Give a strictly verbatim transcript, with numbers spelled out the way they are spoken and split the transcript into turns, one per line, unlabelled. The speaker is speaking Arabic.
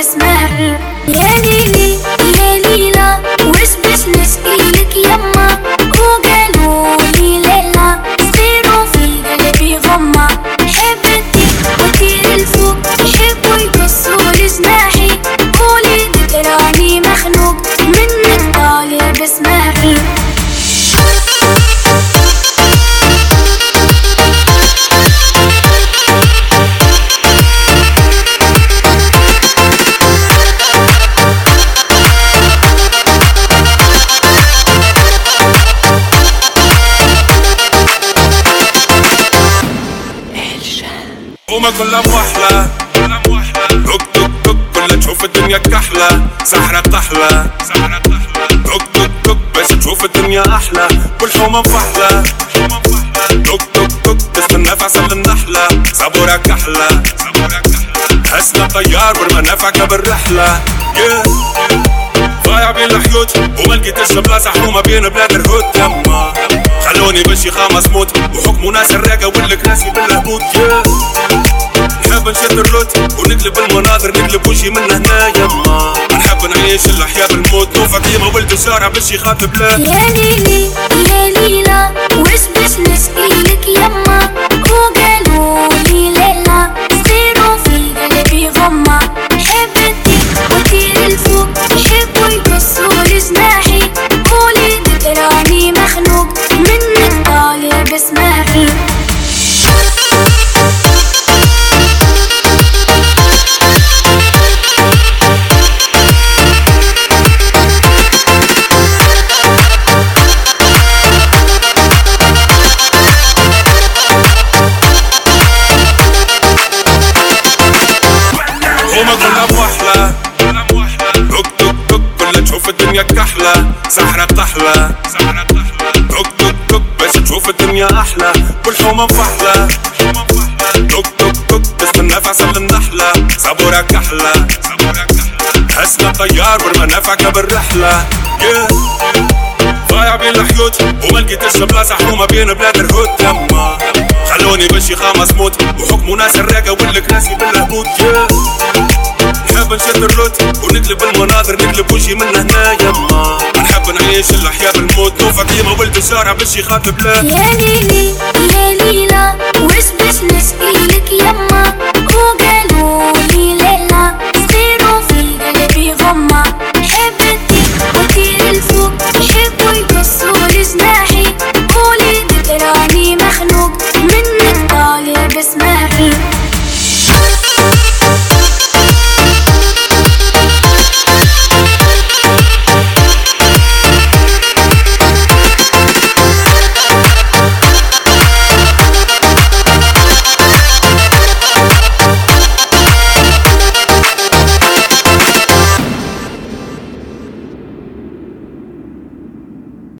بسمع. يا ليلي يا ليلى وش باش نشكيلك يما، وقالولي ليلى صغيرو في قلبي غمة. حبتي وطير الفوق يحبوا يقصولي جناحي، قولي ذكراني مخنوق منك طالع بسمعي.
وما كلها موحلة توك توك توك كلها تشوف الدنيا كحلة، سحرة طحلة توك توك توك باش تشوف الدنيا أحلى، والحومة مفحلة توك توك توك تستنى في عسل النحلة، صبورة كحلة هسنا طيار والمنافع بالرحلة. yeah. ضايع بين الحيوت وما لقيتش بلاصة حومة بين بلاد الهود. يما خلوني بشي خامس موت وحكموا ناس الراقة والكراسي بالهبوط. yeah. نحب نشد الروت ونقلب المناظر نقلب وشي من هنا. يما نحب نعيش الحياة بالموت، نوفا ديما ولد الشارع باش يخاطب لا.
يا ليلي يا ليلى وش باش نشكيلك يما، وقالولي ليلى صغيرو في قلبي غمة. حبتي وطير الفوق يحبوا يقصولي جناحي، قولي ذكراني مخنوق منك طالع بسمعي.
وما كلها موحلة توك توك توك كلها تشوف الدنيا كحلة، سحرة طحلة توك توك توك باش تشوف الدنيا أحلى، والحومة مفحلة توك توك توك تستنى في عسل النحلة، صبورة كحلة هسنا طيار والمنافع بالرحلة. yeah. ضايع بين الحيوت وما لقيتش بلاصة حومة بين بلاد الهود. يما خلوني بشي خامس موت وحكموا ناس الراقة والكراسي بالهبوط. yeah. نحب نشد الروت ونقلب المناظر نقلب وشي من هنا. يما نحب نعيش الحياة بالموت، نوفا ديما ولد الشارع باش يخاطب لا.
يا ليلي